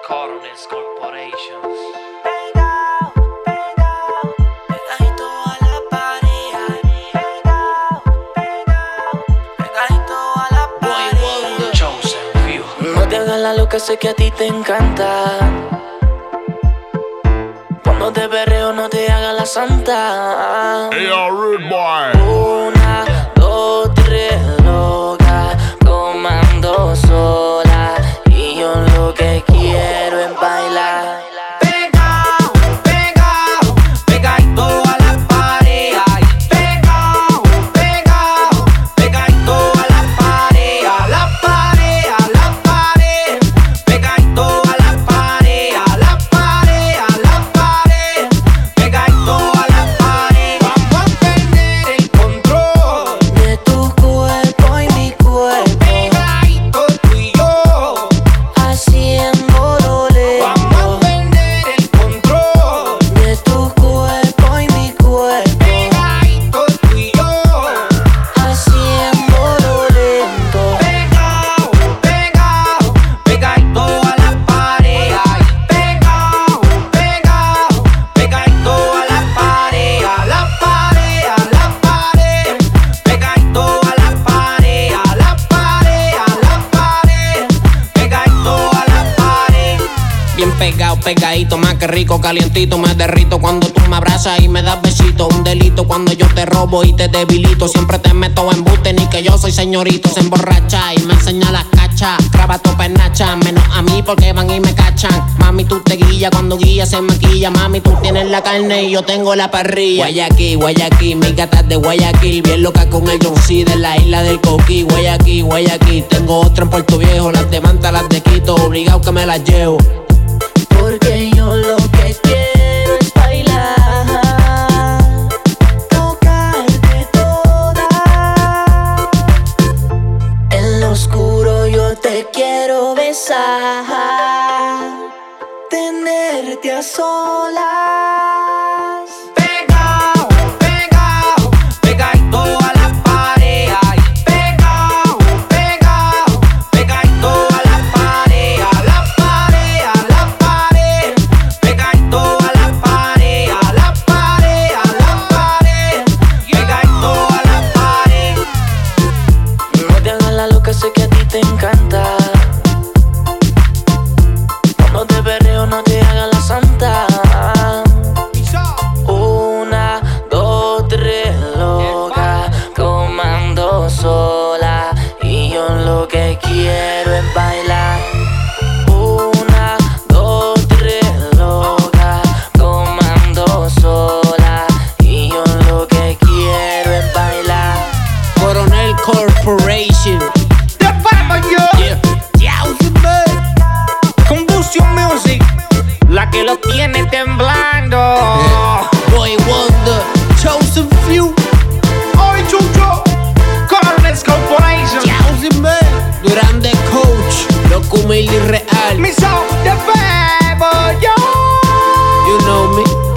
Coroners Corporations. Pegadito a la pared. Pegadito a la pared. Chosen Few. No te hagas la loca, sé que a ti te encanta. Cuando te perreo, no te hagas la santa. Hey, rude boy. Una, dos, tres, loca, comando sola. Y yo lo que quiero es bailar. Pegao, pegao, pegadito a la pared. Pegao, pegao, pegadito a la pared. A la pared, a la pared. Pegadito a la pared, a la pared, a la pared. Pegadito a la pared. Vamos a perder el control de tu cuerpo y mi cuerpo. Pegadito tú y yo, haciéndolo lento. Vamos a perder el control de tu cuerpo y mi cuerpo. Pegadito tú y yo, haciéndolo lento. Pegao, pegao, pegadito a la pared. Pegao, pegao, pegadito a la pared. A la pared, a la pared. Pegadito a la pared. A la pared, a la pared. Pegadito a la pared. Bien pegado, pegadito, más que rico, calientito. Me derrito cuando tú me abrazas y me das besitos. Un delito cuando yo te robo y te debilito. Siempre te meto en buste, ni que yo soy señorito. Se emborracha y me enseña las cachas. Graba tu penacha, menos a mí porque van y me cachan. Mami, tú te guías, cuando guías se maquilla. Mami, tú tienes la carne y yo tengo la parrilla. Guayaquil, mi gata es de Guayaquil. Bien loca con el John C de la isla del Coquí. Guayaquil, tengo otra en Puerto Viejo. Las de Manta, las de Quito, obligado que me las llevo. Porque yo lo que quiero es bailar, tocarte toda. En lo oscuro yo te quiero besar, tenerte a solas. Pegao, pegao, pegadito a la pared. Pegao, pegao, pegadito a la pared. A la pared, a la pared. Pegadito a la pared. A la pared, a la pared. Pegadito a la pared. No te hagas la loca, sé que a ti te encanta. Cuando te perreo, no te hagas la santa. Una, dos, tres, loca, comando sola. Y yo lo que quiero es bailar. Una, dos, tres, loca, comando sola. Y yo lo que quiero es bailar. Coronel Corporation. Yeah. Combustion Music, la que lo tiene temblando. Boy Wonder, Chosen Few. Hoy Chucho, Coroners Corporation. Chosen Man, Grande Coach, loco humilde y real. Mi son de Bebo, yo. You know me.